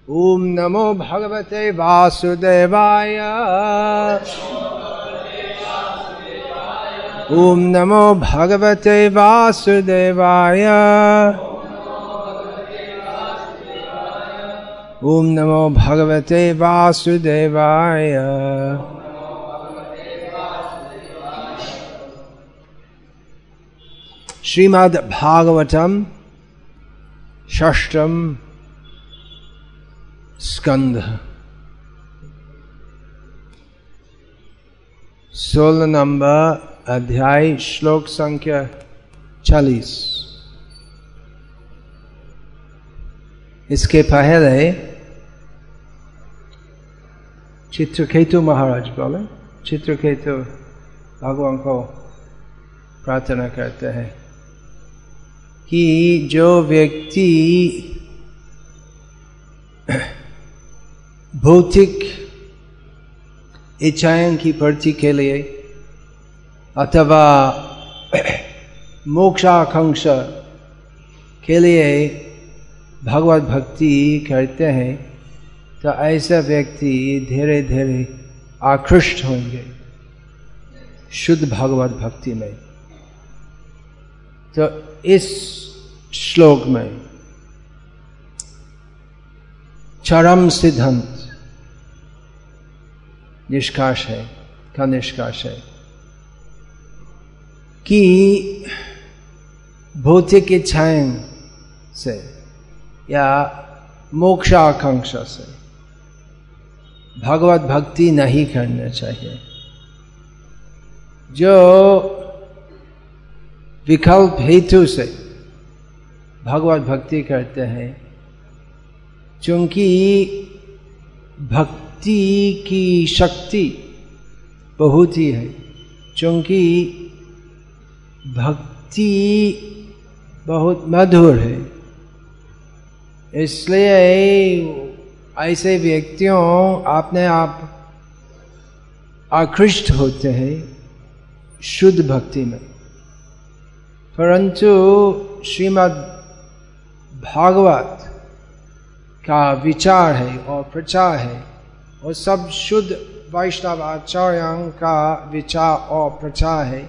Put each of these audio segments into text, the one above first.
ओम नमो भगवते वासुदेवाय। ओम नमो भगवते वासुदेवाय। ओम नमो भगवते वासुदेवाय। श्रीमद् भागवतम षष्ठम स्कंध 16 नंबर अध्याय श्लोक संख्या 40। इसके पहले चित्रकेतु महाराज बोले, चित्रकेतु भगवान को प्रार्थना करते हैं कि जो व्यक्ति भौतिक इच्छाओं की पूर्ति के लिए अथवा मोक्षाकांक्षा के लिए भगवत भक्ति करते हैं, तो ऐसा व्यक्ति धीरे धीरे आकृष्ट होंगे शुद्ध भगवत भक्ति में। तो इस श्लोक में चरम सिद्धांत निष्कर्ष है कि भौतिक इच्छाएं से या मोक्षाकांक्षा से भगवत भक्ति नहीं करना चाहिए। जो विकल्प हेतु से भगवत भक्ति करते हैं, चूंकि भक्ति की शक्ति बहुत ही है, चूंकि भक्ति बहुत मधुर है, इसलिए ऐसे व्यक्तियों अपने आप आकृष्ट होते हैं शुद्ध भक्ति में। परंतु श्रीमद् भागवत का विचार है और प्रचार है, और सब शुद्ध वैष्णव आचार्यों का विचार और प्रचार है,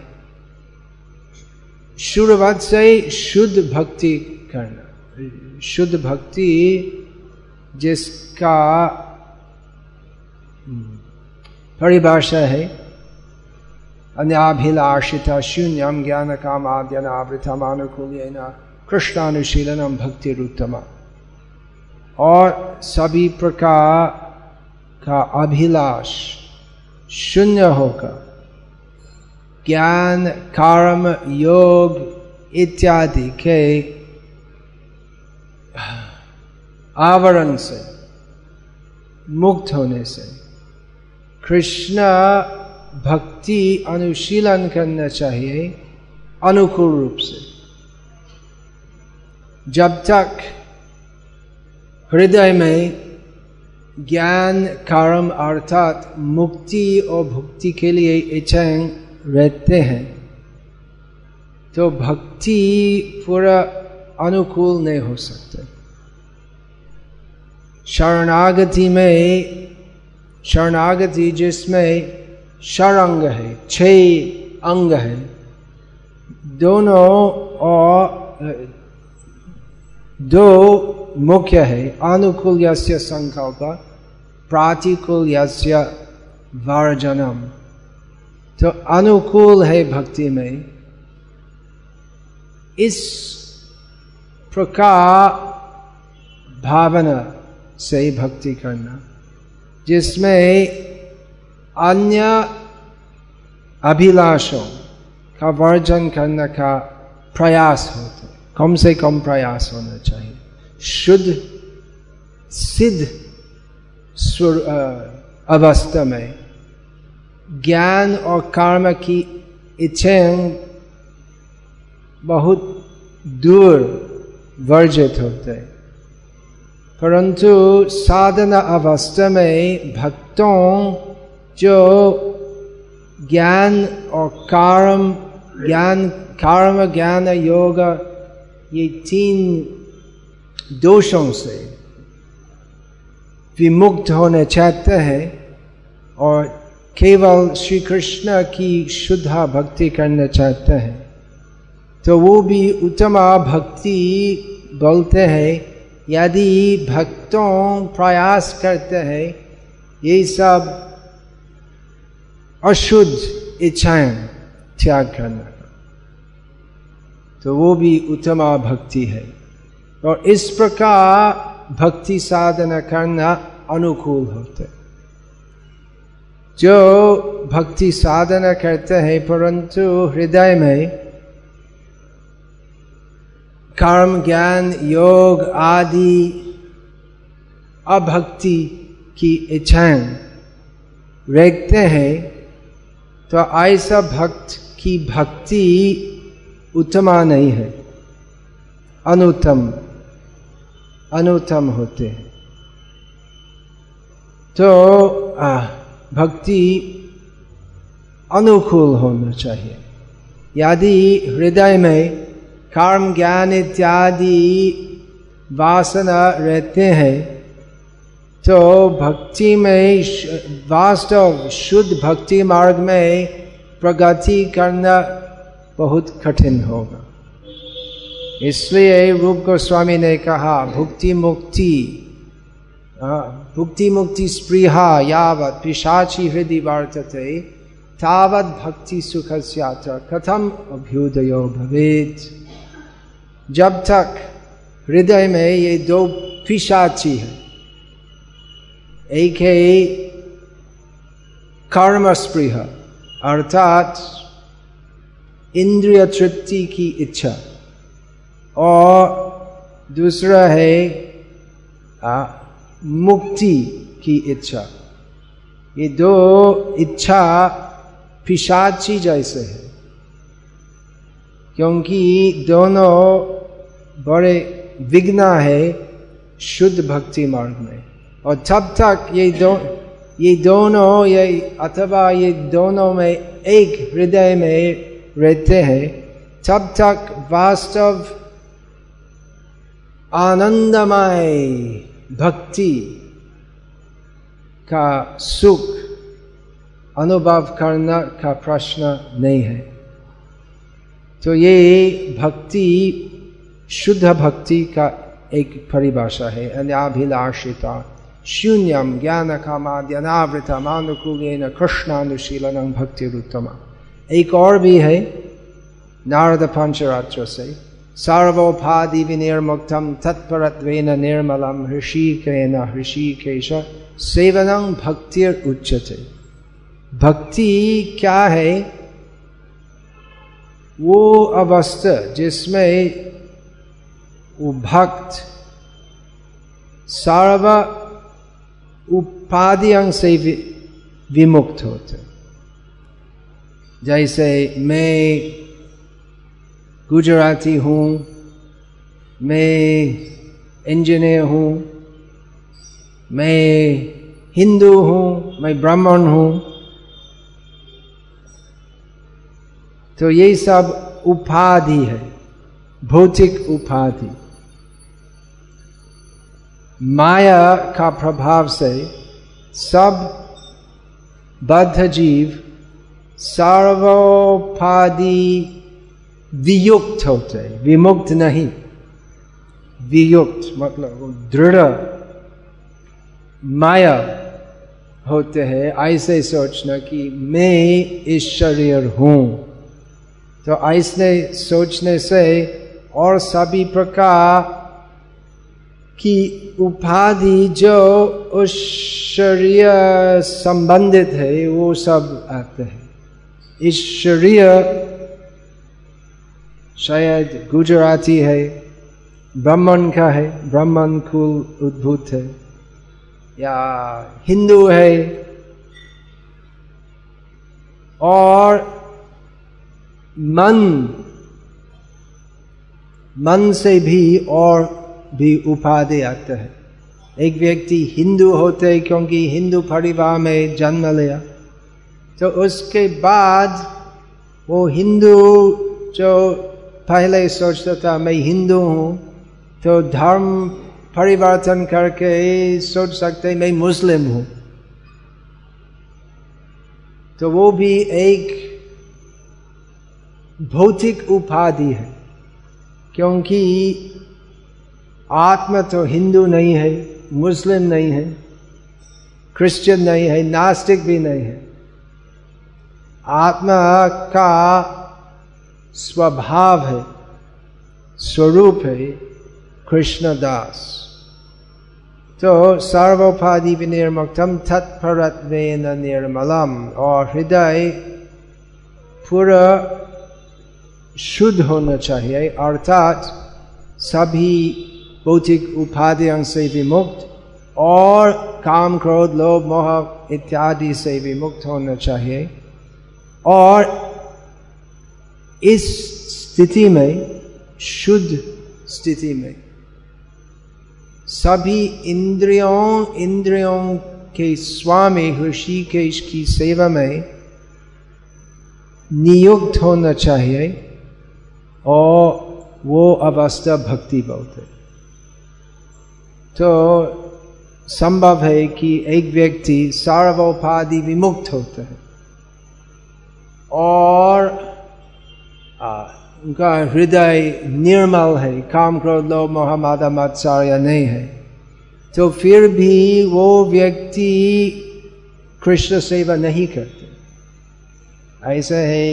शुरुआत से शुद्ध भक्ति करना। शुद्ध भक्ति जिसका परिभाषा है अन्याभिलाषिता शून्यम ज्ञान कामाद्यनावृतम अनुकूल्येन कृष्णानुशीलनम भक्तिरुत्तमा। और सभी प्रकार का अभिलाष शून्य होकर ज्ञान कर्म योग इत्यादि के आवरण से मुक्त होने से कृष्ण भक्ति अनुशीलन करना चाहिए अनुकूल रूप से। जब तक हृदय में ज्ञान कर्म अर्थात मुक्ति और भुक्ति के लिए इच्छाएं रहते हैं, तो भक्ति पूरा अनुकूल नहीं हो सकता। शरणागति में, शरणागति जिसमें षडंग है, 6 अंग है, दोनों और 2 मुख्य है। अनुकूल यस्य संकल्प, प्रातिकूल यस्य वर्जनम। तो अनुकूल है भक्ति में इस प्रकार भावना से भक्ति करना जिसमें अन्य अभिलाषों का वर्जन करने का प्रयास होता है। कम से कम प्रयास होना चाहिए। शुद्ध सिद्ध अवस्था में ज्ञान और कर्म की इच्छाएं बहुत दूर वर्जित होते हैं, परंतु साधना अवस्था में भक्तों जो ज्ञान और कर्म ज्ञान योग ये 3 दोषों से विमुक्त होना चाहते हैं और केवल श्री कृष्ण की शुद्ध भक्ति करना चाहते हैं, तो वो भी उत्तम भक्ति बोलते हैं। यदि भक्तों प्रयास करते हैं ये सब अशुद्ध इच्छाएं त्याग करना, तो वो भी उत्तम भक्ति है। और इस प्रकार भक्ति साधना करना अनुकूल होते। जो भक्ति साधना करते हैं परंतु हृदय में कर्म ज्ञान योग आदि अभक्ति की इच्छाएं रखते हैं, तो ऐसा भक्त की भक्ति उत्तमा नहीं है, अनुत्तम होते हैं। तो भक्ति अनुकूल होना चाहिए। यदि हृदय में कर्म ज्ञान इत्यादि वासना रहते हैं तो भक्ति में वास्तव शुद्ध भक्ति मार्ग में प्रगति करना बहुत कठिन होगा। इसलिए रूप गोस्वामी ने कहा भुक्ति मुक्ति स्पृहा यावत् पिशाची हृदि वर्तते तावत् भक्ति सुखस्यात्र कथम अभ्युदयो भवेत्। जब तक हृदय में ये दो पिशाची है, एक है कर्म स्पृहा अर्थात इंद्रिय तृप्ति की इच्छा, और दूसरा है मुक्ति की इच्छा। ये दो इच्छा पिशाची जैसे है, क्योंकि दोनों बड़े विघ्न है शुद्ध भक्ति मार्ग में। और तब तक ये दोनों अथवा ये दोनों में एक हृदय में रहते हैं, तब तक वास्तव आनंदमय भक्ति का सुख अनुभव करना का प्रश्न नहीं है। तो ये भक्ति शुद्ध भक्ति का एक परिभाषा है। अनाभिलाषिता शून्यम ज्ञान कामाद्यनावृतम अनुकूलेन कृष्णानुशीलनं भक्तिरुत्तमा। एक और भी है नारद पंचरात्र से सर्वोपाधि विनिर्मुक्तम तत्परत्वेन निर्मलम ऋषिकेन ऋषिकेश सेवनं भक्तिर उच्यते। भक्ति क्या है? वो अवस्था जिसमें वो भक्त सर्व उपाधियों से विमुक्त होते। जैसे मैं गुजराती हूँ, मैं इंजीनियर हूँ, मैं हिंदू हूँ, मैं ब्राह्मण हूँ, तो ये सब उपाधि है, भौतिक उपाधि। माया का प्रभाव से सब बद्ध जीव सर्वोपाधि वियुक्त होते, विमुक्त नहीं। वियुक्त मतलब दृढ़ माया होते हैं। ऐसे सोचना कि मैं इस शरीर हूँ, तो ऐसे सोचने से और सभी प्रकार की उपाधि जो उस शरीर संबंधित है वो सब आते हैं। इस शरीर शायद गुजराती है, ब्राह्मण का है, ब्राह्मण कुल उद्भूत है, या हिंदू है, और मन से भी और भी उपाधि आते हैं। एक व्यक्ति हिंदू होते क्योंकि हिंदू परिवार में जन्म लिया, तो उसके बाद वो हिंदू जो पहले सोचता था मैं हिंदू हूँ, तो धर्म परिवर्तन करके सोच सकते मैं मुस्लिम हूं, तो वो भी एक भौतिक उपाधि है, क्योंकि आत्मा तो हिंदू नहीं है, मुस्लिम नहीं है, क्रिश्चियन नहीं है, नास्तिक भी नहीं है। आत्मा का स्वभाव है, स्वरूप है कृष्ण दास। तो सर्वोपाधि विनिर्मुक्तम तत्परत्वेन निर्मलम, और हृदय पूरा शुद्ध होना चाहिए, अर्थात सभी भौतिक उपाधियों से विमुक्त और काम क्रोध लोभ मोह इत्यादि से विमुक्त होना चाहिए। और इस स्थिति में, शुद्ध स्थिति में, सभी इंद्रियों के स्वामी ऋषिकेश की सेवा में नियुक्त होना चाहिए, और वो अवस्था भक्ति बोलते। तो संभव है कि एक व्यक्ति सर्वोपाधि विमुक्त होता है और उनका हृदय निर्मल है, काम क्रोध लोभ मोह मद मत्सर्य नहीं है, तो फिर भी वो व्यक्ति कृष्ण सेवा नहीं करते। ऐसा है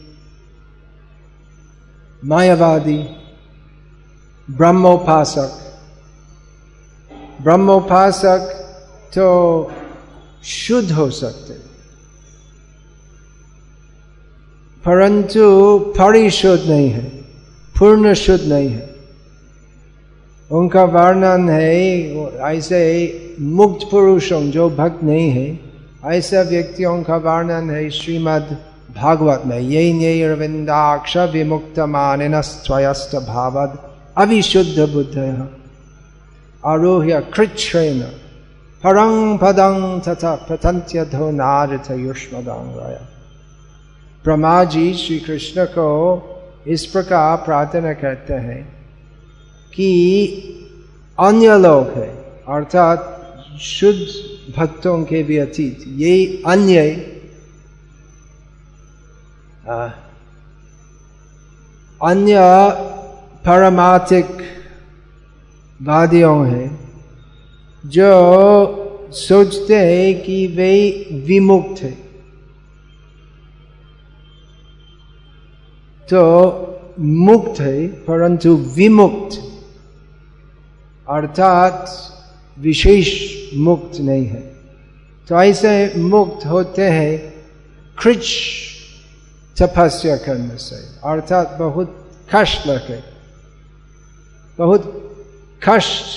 मायावादी, ब्रह्मोपासक तो शुद्ध हो सकते, परंतु परिशुद्ध नहीं है, पूर्ण शुद्ध नहीं है। उनका वर्णन है ऐसे मुक्त पुरुषों जो भक्त नहीं है, ऐसे व्यक्तियों का वर्णन है श्रीमद् भागवत में। ये नैर्विन्दाक्ष विमुक्त मानिनस्त्वयस्त भावद अविशुद्ध बुद्धयः आरोह्य कृच्छ्रेण परं पदं तथा पतन्त्यधो नारथ युष्मदांगया। ब्रह्मा जी श्री कृष्ण को इस प्रकार प्रार्थना करते हैं कि अन्य लोग है, अर्थात शुद्ध भक्तों के भी अतीत, ये अन्य पारमार्थिक वादियों हैं जो सोचते हैं कि वे विमुक्त है। तो मुक्त है परंतु विमुक्त, अर्थात विशेष मुक्त नहीं है। तो ऐसे मुक्त होते हैं कृच्छ तपस्या करने से, अर्थात बहुत कष्ट लगे, बहुत कष्ट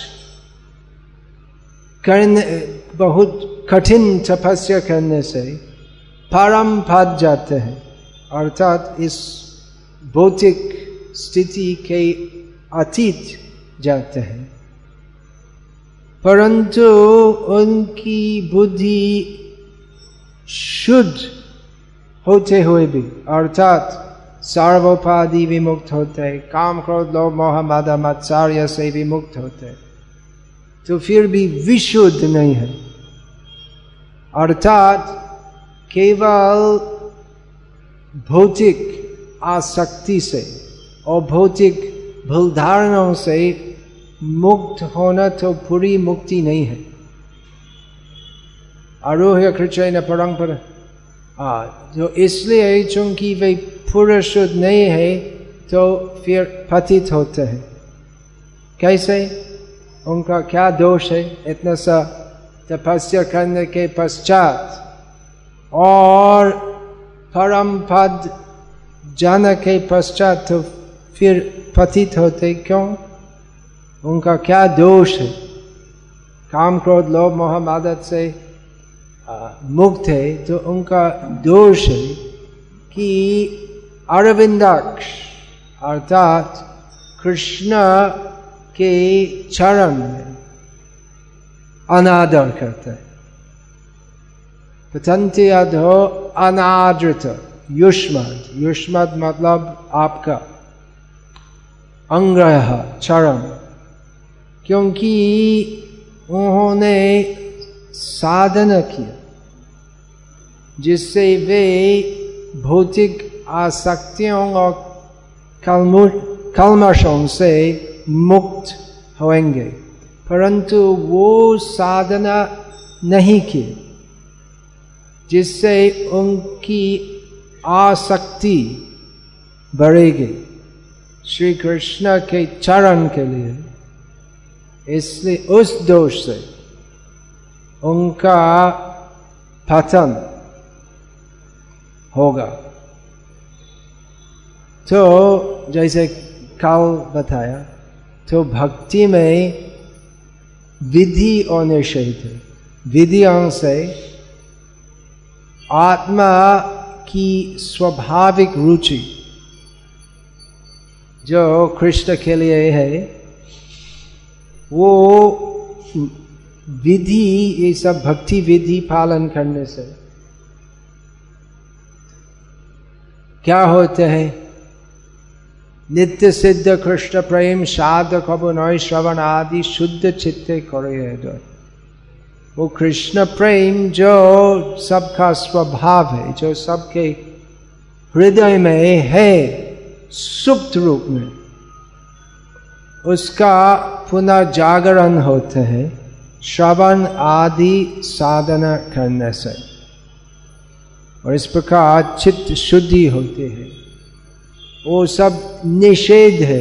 करने, बहुत कठिन तपस्या करने से परम पद जाते हैं, अर्थात इस भौतिक स्थिति के अतीत जाते हैं। परंतु उनकी बुद्धि शुद्ध होते हुए भी, अर्थात सर्वोपाधि विमुक्त होते, काम क्रोध लोभ मोह मद मत्सर्य से विमुक्त होते, तो फिर भी विशुद्ध नहीं है, अर्थात केवल भौतिक आसक्ति से और भौतिक भूलधारणाओं से मुक्त होना तो पूरी मुक्ति नहीं है। आरोह्य कृच्छ्रेण परं पदं, जो इसलिए चूंकि वे पूर्ण शुद्ध नहीं है तो फिर पतित होते हैं। कैसे? उनका क्या दोष है? इतना सा तपस्या करने के पश्चात और परम पद जाने के पश्चात तो फिर पतित होते, क्यों? उनका क्या दोष है? काम क्रोध लोभ मोह मद से मुक्त है, तो उनका दोष है कि अरविंदाक्ष अर्थात कृष्ण के चरण में अनादर करते हैं। पतन्ति अधो अनादृत युष्मद, युष्मद मतलब आपका अंग्रह चरण, क्योंकि उन्होंने साधना किया जिससे वे भौतिक आसक्तियों और कल्मशों से मुक्त होंगे, परंतु वो साधना नहीं की जिससे उनकी आसक्ति बढ़ेगी श्री कृष्ण के चरण के लिए। इसलिए उस दोष से उनका पतन होगा। तो जैसे कल बताया, तो भक्ति में विधि और निषेध है। विधियों से आत्मा की स्वाभाविक रुचि जो कृष्ण के लिए है, वो विधि, ये सब भक्ति विधि पालन करने से क्या होते हैं? नित्य सिद्ध कृष्ण प्रेम साधक अभिनय श्रवण आदि शुद्ध चित्ते करे। वो कृष्ण प्रेम जो सबका स्वभाव है, जो सबके हृदय में है सुप्त रूप में, उसका पुनः जागरण होते हैं श्रवण आदि साधना करने से, और इस प्रकार चित्त शुद्धि होती है। वो सब निषेध है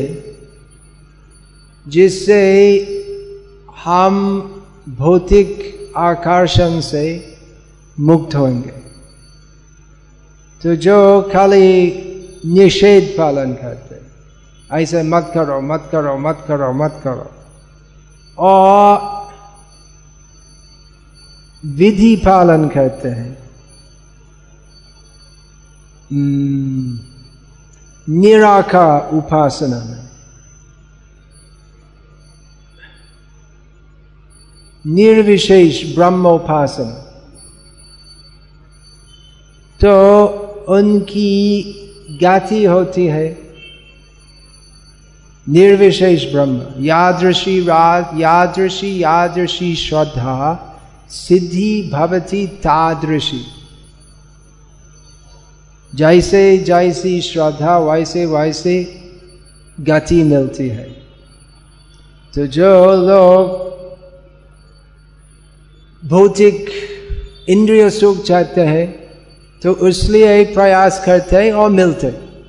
जिससे हम भौतिक आकर्षण से मुक्त होंगे। तो जो खाली निषेध पालन करते, ऐसे मत करो मत करो मत करो मत करो, और विधि पालन करते हैं, निराकार उपासना में, निर्विशेष ब्रह्मोपासना, तो उनकी गति होती है निर्विशेष ब्रह्म। यादृशी यादृशी यादृशी श्रद्धा सिद्धि भवति तादृशी। जैसे जैसी श्रद्धा वैसे वैसे गति मिलती है। तो जो लोग भौतिक इंद्रिय सुख चाहते हैं तो उसलिए प्रयास करते हैं और मिलते।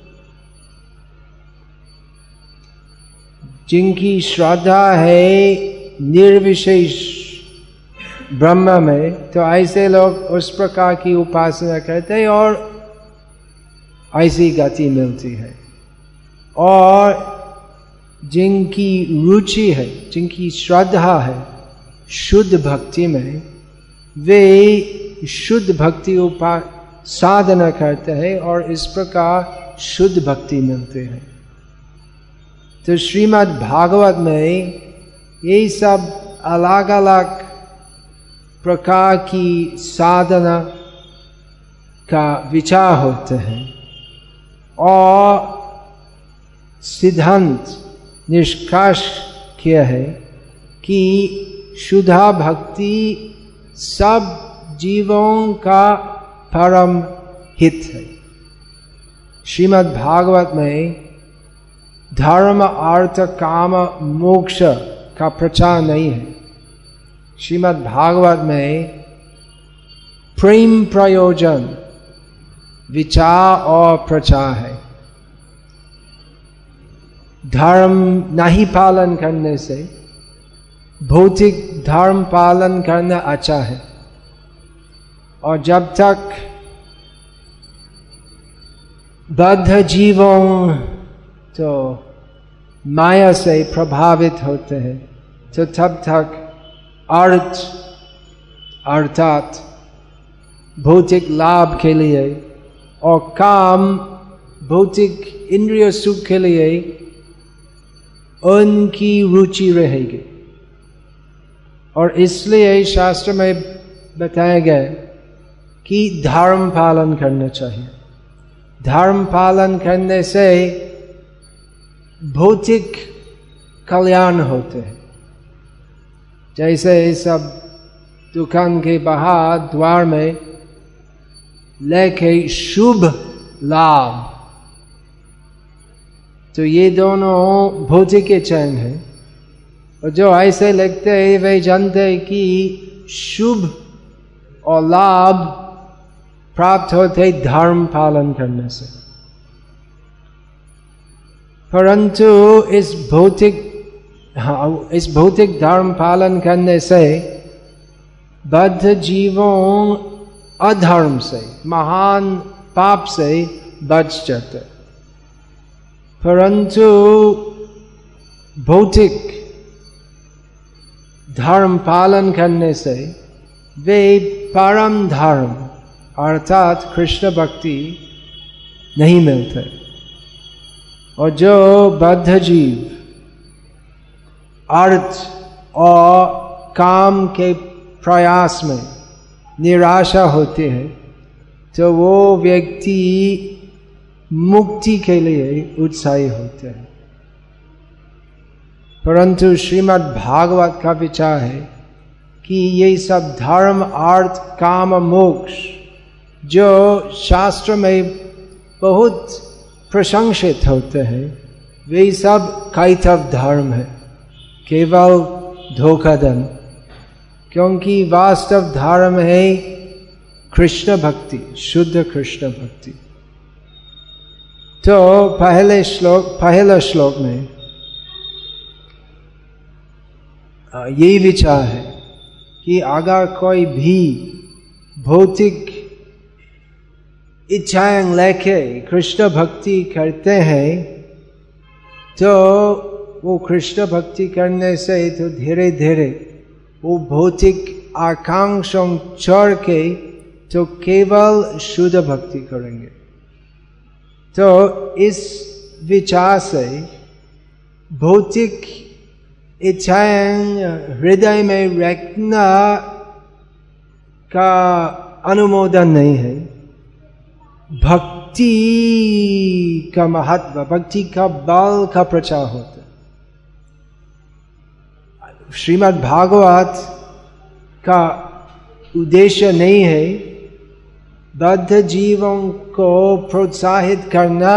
जिनकी श्रद्धा है निर्विशेष ब्रह्म में, तो ऐसे लोग उस प्रकार की उपासना करते हैं और ऐसी गति मिलती है। और जिनकी रुचि है, जिनकी श्रद्धा है शुद्ध भक्ति में, वे शुद्ध भक्ति साधना करते हैं और इस प्रकार शुद्ध भक्ति मिलते हैं। तो श्रीमद् भागवत में ये सब अलग अलग प्रकार की साधना का विचार होते हैं और सिद्धांत निष्कर्ष किया है कि शुद्धा भक्ति सब जीवों का परम हित है। श्रीमद् भागवत में धर्म अर्थ काम मोक्ष का प्रचार नहीं है। श्रीमद् भागवत में प्रेम प्रयोजन विचार और प्रचार है। धर्म नहीं पालन करने से भौतिक धर्म पालन करना अच्छा है, और जब तक बद्ध जीवों तो माया से प्रभावित होते हैं, तो तब तक अर्थ अर्थात भौतिक लाभ के लिए और काम भौतिक इंद्रिय सुख के लिए उनकी रुचि रहेगी। और इसलिए शास्त्र में बताया गया कि धर्म पालन करना चाहिए। धर्म पालन करने से भौतिक कल्याण होते हैं, जैसे सब दुकान के बाहर द्वार में लेखे शुभ लाभ, तो ये दोनों भौतिक चैन है। और जो ऐसे लिखते हैं वे जानते हैं कि शुभ और लाभ प्राप्त होते धर्म पालन करने से, परंतु इस भौतिक धर्म पालन करने से बद्ध जीवों अधर्म से, महान पाप से बच जाते, परंतु भौतिक धर्म पालन करने से वे परम धर्म अर्थात कृष्ण भक्ति नहीं मिलते। और जो बद्ध जीव अर्थ और काम के प्रयास में निराशा होते हैं, तो वो व्यक्ति मुक्ति के लिए उत्साही होते हैं। परंतु श्रीमद् भागवत का विचार है कि ये सब धर्म अर्थ काम मोक्ष जो शास्त्र में बहुत प्रशंसित होते हैं, वे सब कैतव धर्म है, केवल धोखाधन। क्योंकि वास्तव धर्म है कृष्ण भक्ति, शुद्ध कृष्ण भक्ति। तो पहले श्लोक में यही विचार है कि अगर कोई भी भौतिक इच्छाएं लेके कृष्ण भक्ति करते हैं, तो वो कृष्ण भक्ति करने से तो धीरे धीरे वो भौतिक आकांक्षों छोड़ के तो केवल शुद्ध भक्ति करेंगे। तो इस विचार से भौतिक इच्छाएं हृदय में रखना का अनुमोदन नहीं है। भक्ति का महत्व, भक्ति का बल का प्रचार होता है। श्रीमद् भागवत का उद्देश्य नहीं है बद्ध जीवों को प्रोत्साहित करना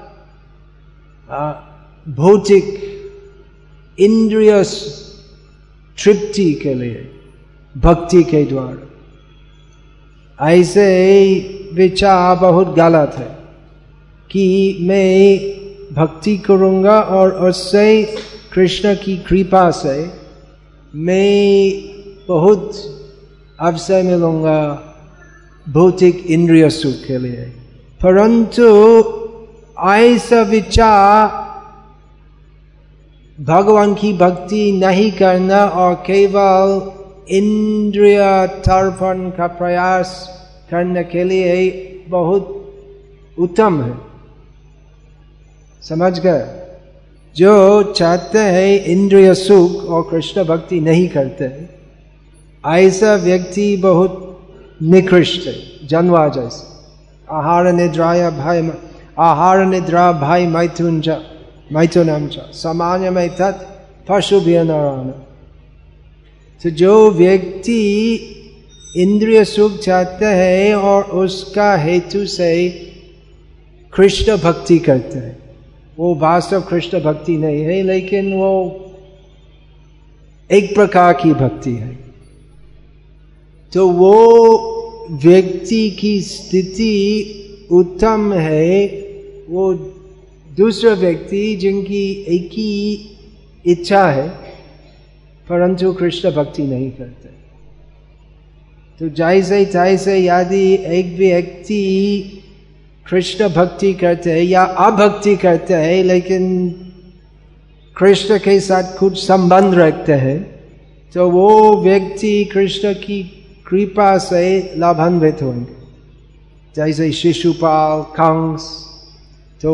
भौतिक इंद्रिय तृप्ति के लिए भक्ति के द्वारा। ऐसे विचार बहुत गलत है कि मैं भक्ति करूंगा और उससे कृष्ण की कृपा से मैं बहुत अवसर मिलूंगा भौतिक इंद्रिय सुख के लिए। परंतु ऐसा विचार भगवान की भक्ति नहीं करना और केवल इंद्रिय तर्पण का प्रयास करने के लिए बहुत उत्तम है। समझ गए? जो चाहते हैं इंद्रिय सुख और कृष्ण भक्ति नहीं करते, ऐसा व्यक्ति बहुत निकृष्ट है, जानवर जैसे। आहार निद्रा भाई मैथुनम च सामान्य में तत् पशुभ्य नारायण। तो जो व्यक्ति इंद्रिय सुख चाहते हैं और उसका हेतु से कृष्ण भक्ति करते हैं, वो वास्तव कृष्ण भक्ति नहीं है, लेकिन वो एक प्रकार की भक्ति है। तो वो व्यक्ति की स्थिति उत्तम है। वो दूसरा व्यक्ति जिनकी एक ही इच्छा है परंतु कृष्ण भक्ति नहीं करते। तो जैसे तैसे यदि एक व्यक्ति कृष्ण भक्ति करते हैं या अभक्ति करते हैं लेकिन कृष्ण के साथ कुछ संबंध रखते हैं, तो वो व्यक्ति कृष्ण की कृपा से लाभान्वित होंगे। जैसे शिशुपाल, कंस। तो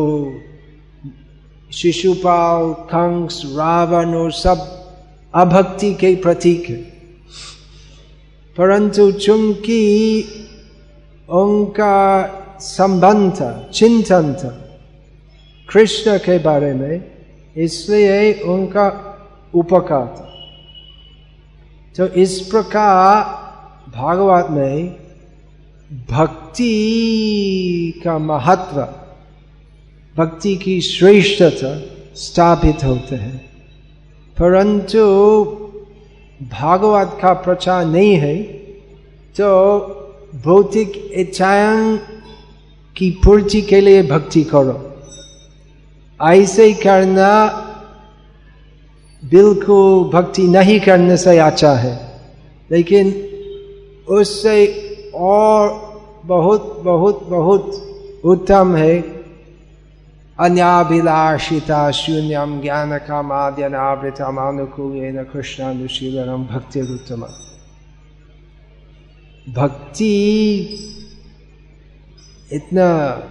शिशुपाल, कंस, रावण और सब अभक्ति के प्रतीक है, परंतु चूंकि उनका संबंध था, चिंतन था कृष्ण के बारे में, इसलिए उनका उपकार था। तो इस प्रकार भागवत में भक्ति का महत्व, भक्ति की श्रेष्ठता स्थापित होते हैं। परंतु भागवत का प्रचार नहीं है तो भौतिक इच्छाओं की पूर्ति के लिए भक्ति करो, ऐसे ही करना बिल्कुल भक्ति नहीं करने से अच्छा है। लेकिन उससे और बहुत बहुत बहुत उत्तम है अन्याभिलाषिता शून्यम ज्ञान कामाद्यनावृतम अनुकूलेन कृष्णानुशीलनम भक्तिरुत्तम। भक्ति इतना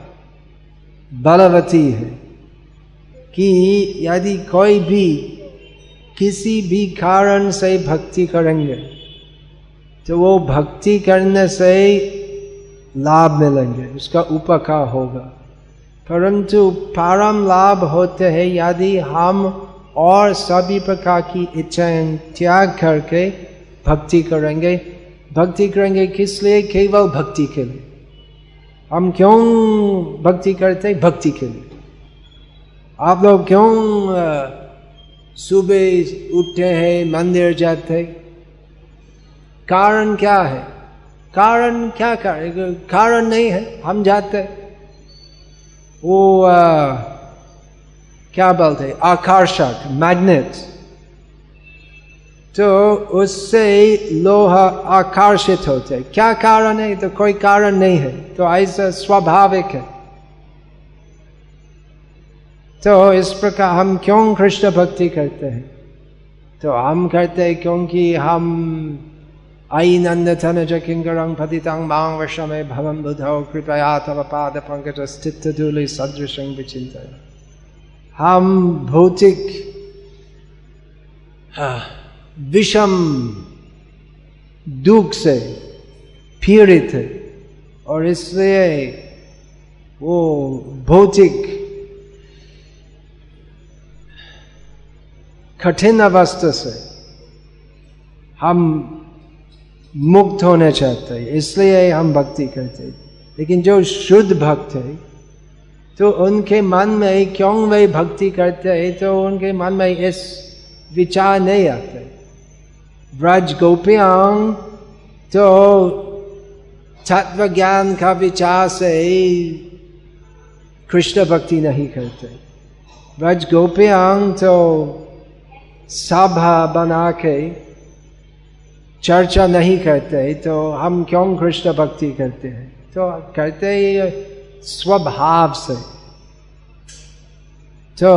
बलवती है कि यदि कोई भी किसी भी कारण से भक्ति करेंगे तो वो भक्ति करने से लाभ मिलेंगे, उसका उपकार होगा। परंतु परम लाभ होते हैं यदि हम और सभी प्रकार की इच्छाएं त्याग करके भक्ति करेंगे। भक्ति करेंगे किस लिए? केवल भक्ति के लिए। हम क्यों भक्ति करते हैं? भक्ति के लिए। आप लोग क्यों सुबह उठते हैं, मंदिर जाते हैं? कारण क्या है? कारण क्या कारण नहीं है, हम जाते हैं। वो क्या बोलते हैं, आकर्षक, मैग्नेट, तो उससे लोग आकर्षित होते हैं। क्या कारण है? तो कोई कारण नहीं है, तो ऐसा स्वाभाविक है। तो इस प्रकार हम क्यों कृष्ण भक्ति करते हैं? तो हम करते हैं क्योंकि हम आई नंद तनज किंकरं पतितं मां वशमे भवं बुधौ कृपया तव पाद पंकज स्थित धूलि सदृशं विचिन्तय। हम भौतिक विषम दुख से पीड़ित है और इसलिए वो भौतिक कठिन अवस्था से हम मुक्त होना चाहते हैं, इसलिए हम भक्ति करते हैं। लेकिन जो शुद्ध भक्त है तो उनके मन में क्यों वे भक्ति करते हैं? तो उनके मन में इस विचार नहीं आते। ब्रज गोपियां तो तत्व ज्ञान का विचार से कृष्ण भक्ति नहीं करते। ब्रज गोपियां तो सभा बना के चर्चा नहीं करते, तो हम क्यों कृष्ण भक्ति करते हैं? तो करते ही स्वभाव से। तो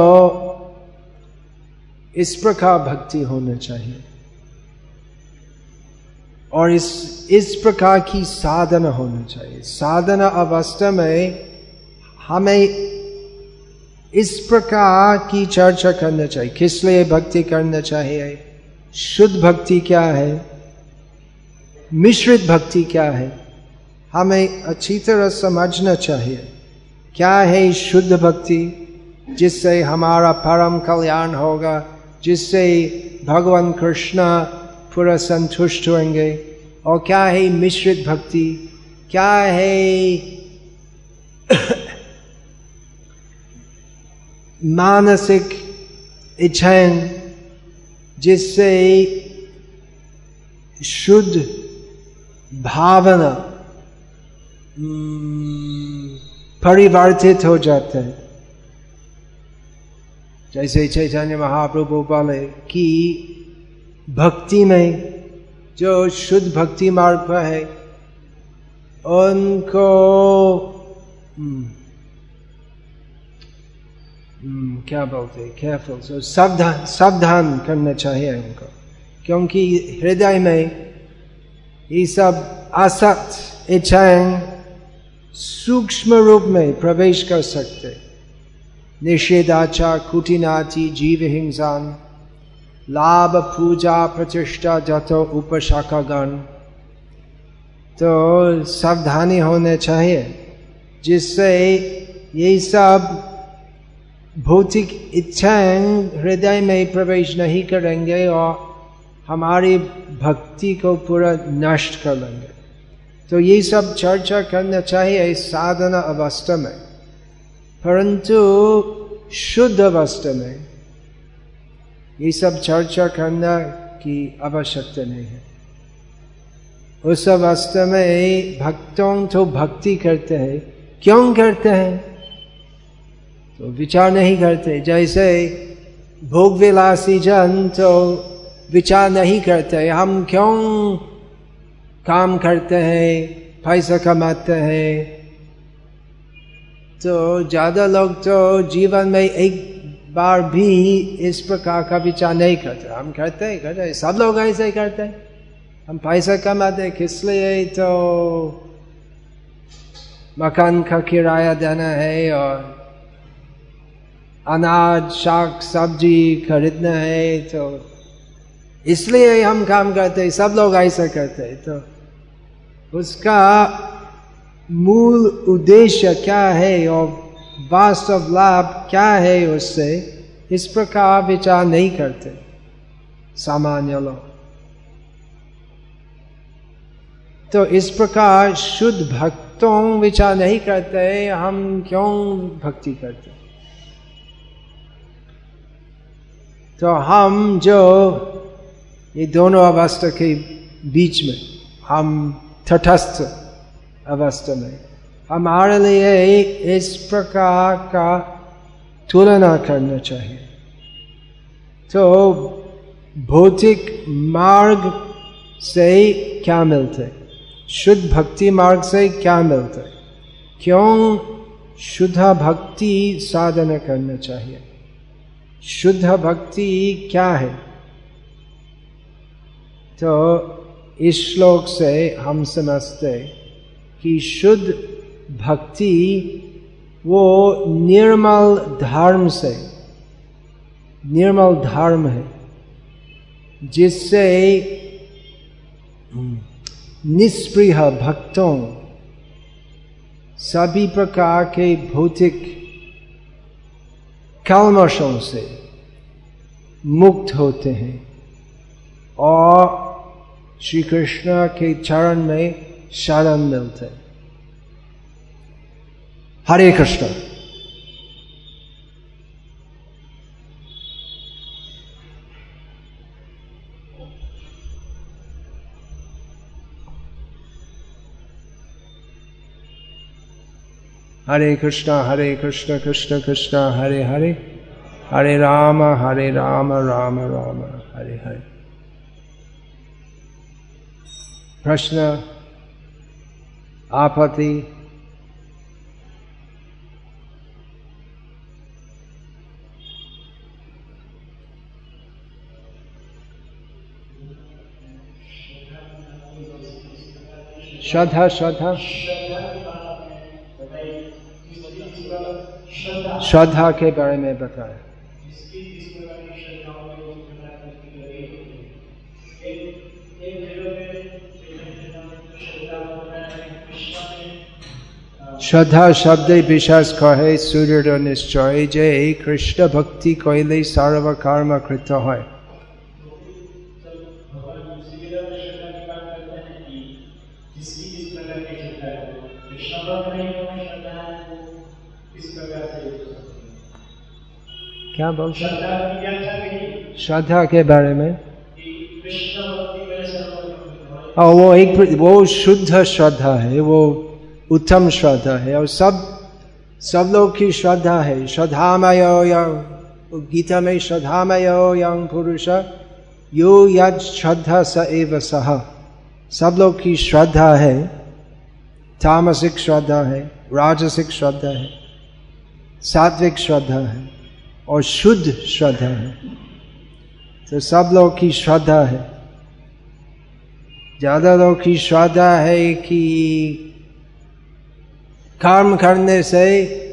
इस प्रकार भक्ति होना चाहिए और इस प्रकार की साधना होना चाहिए। साधना अवस्था में हमें इस प्रकार की चर्चा करना चाहिए। किस लिए भक्ति करना चाहिए? शुद्ध भक्ति क्या है? मिश्रित भक्ति क्या है? हमें अच्छी तरह समझना चाहिए। क्या है शुद्ध भक्ति जिससे हमारा परम कल्याण होगा, जिससे भगवान कृष्ण पूरा संतुष्ट होंगे? और क्या है मिश्रित भक्ति? क्या है मानसिक इच्छाएं जिससे शुद्ध भावना परिवर्तित हो जाता है। जैसे चैतन्य महाप्रभु बोले कि भक्ति में जो शुद्ध भक्ति मार्ग पर है उनको क्या बोलते, केयरफुल, सो सावधान करना चाहिए उनको, क्योंकि हृदय में ये सब असत इच्छाएं सूक्ष्म रूप में प्रवेश कर सकते। निषेधाचा कुटिनाति जीव हिंसान लाभ पूजा प्रतिष्ठा जतो उपशाखागण। तो सावधानी होने चाहिए जिससे ये सब भौतिक इच्छाएं हृदय में प्रवेश नहीं करेंगे और हमारी भक्ति को पूरा नष्ट कर लेंगे। तो ये सब चर्चा करना चाहिए साधना अवस्था में, परंतु शुद्ध अवस्था में ये सब चर्चा करना की आवश्यकता नहीं है। उस अवस्था में भक्तों तो भक्ति करते हैं, क्यों करते हैं तो विचार नहीं करते। जैसे भोग विलासी जन तो विचार नहीं करते, हम क्यों काम करते हैं, पैसा कमाते हैं। तो ज्यादा लोग तो जीवन में एक बार भी इस प्रकार का विचार नहीं करते। हम करते हैं, सब लोग ऐसे ही करते हैं। हम पैसा कमाते किस लिए, तो मकान का किराया देना है और अनाज शाक सब्जी खरीदना है, तो इसलिए हम काम करते हैं। सब लोग ऐसा करते हैं। तो उसका मूल उद्देश्य क्या है और वास्तव लाभ क्या है उससे, इस प्रकार विचार नहीं करते सामान्य लोग। तो इस प्रकार शुद्ध भक्तों विचार नहीं करते हम क्यों भक्ति करते। तो हम जो ये दोनों अवस्था के बीच में, हम तटस्थ अवस्था में, हमारे लिए इस प्रकार का तुलना करना चाहिए। तो भौतिक मार्ग से क्या मिलते, शुद्ध भक्ति मार्ग से क्या मिलते, क्यों शुद्ध भक्ति साधना करना चाहिए। शुद्ध भक्ति क्या है, तो इस श्लोक से हम समझते कि शुद्ध भक्ति वो निर्मल धर्म से, निर्मल धर्म है जिससे निष्प्रिय भक्तों सभी प्रकार के भौतिक कल्मशों से मुक्त होते हैं और श्री कृष्ण के चरण में शरण मिलते। हरे कृष्ण। हरे कृष्ण कृष्ण कृष्ण हरे हरे, हरे राम राम राम हरे हरे। प्रश्न, आपत्ति? श्रद्धा श्रद्धा श्रद्धा के बारे में बताएं। श्रद्धा शब्द विश्वास कहे सुदृढ़ निश्चय जे कृष्ण भक्ति कइले सर्व कर्म कृत है। क्या बोलते हैं श्रद्धा के बारे में? वो शुद्ध श्रद्धा है, वो उत्तम श्रद्धा है और सब लोग की श्रद्धा है। श्रद्धामयो या गीता में श्रद्धामयो यं पुरुष यो यद श्रद्धा स एव सः। सब लोग की श्रद्धा है, तामसिक श्रद्धा है, राजसिक श्रद्धा है, सात्विक श्रद्धा है और शुद्ध श्रद्धा है। तो सब लोग की श्रद्धा है। ज्यादा लोग की श्रद्धा है कि कर्म करने से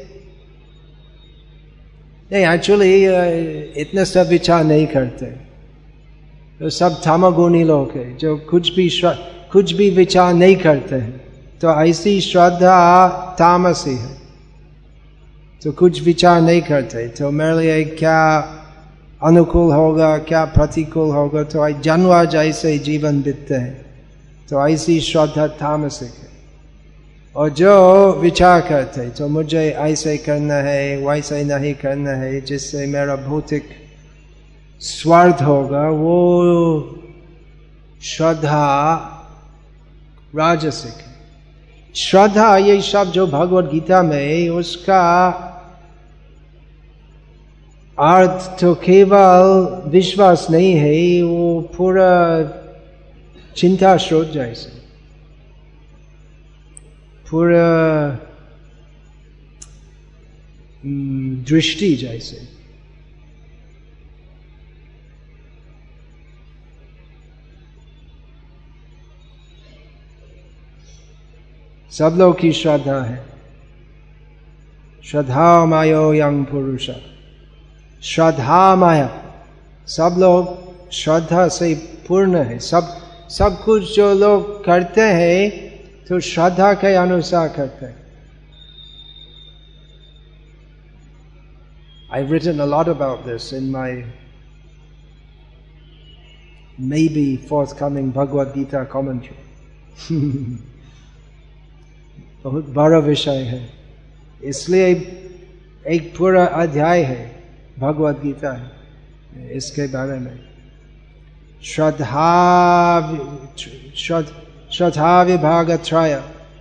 नहीं, एक्चुअली इतना सब विचार नहीं करते। तो सब तमोगुणी लोग हैं जो कुछ भी विचार नहीं करते हैं। तो ऐसी श्रद्धा तामसी है, तो कुछ विचार नहीं करते। तो मेरे लिए क्या अनुकूल होगा, क्या प्रतिकूल होगा, तो जानवर जैसे जीवन बीतते हैं, तो ऐसी श्रद्धा तामसिक है। और जो विचार करते तो मुझे ऐसे करना है वैसे नहीं करना है, जिससे मेरा भौतिक स्वार्थ होगा, वो श्रद्धा राजसिक है। श्रद्धा ये शब्द जो भगवद गीता में, उसका अर्थ तो केवल विश्वास नहीं है, वो पूरा चिंता स्रोत जैसे, पूरा दृष्टि जैसे। सब लोग की श्रद्धा है। श्रद्धा मायो यंग पुरुष, श्रद्धा माया, सब लोग श्रद्धा से पूर्ण है। सब कुछ जो लोग करते हैं तो श्रद्धा के अनुसार करते हैं। I've written a lot about this in my maybe forthcoming Bhagavad Gita commentary. बहुत बड़ा विषय है, इसलिए एक पूरा अध्याय है भगवद गीता है इसके बारे में। श्रद्धा विभाग त्रय,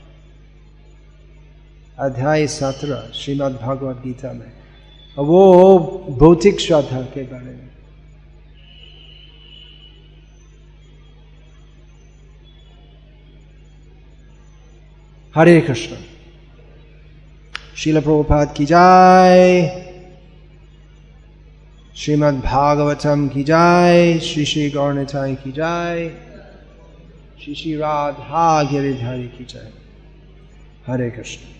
अध्याय 17 श्रीमद् भगवद गीता में, वो भौतिक श्रद्धा के बारे में। हरे कृष्ण। श्रील प्रभुपाद की जय, श्रीमद् भागवतम की जय, श्री श्री गौर निताई की जय, श्री श्री राधा गिरिधारी की जय। हरे कृष्ण।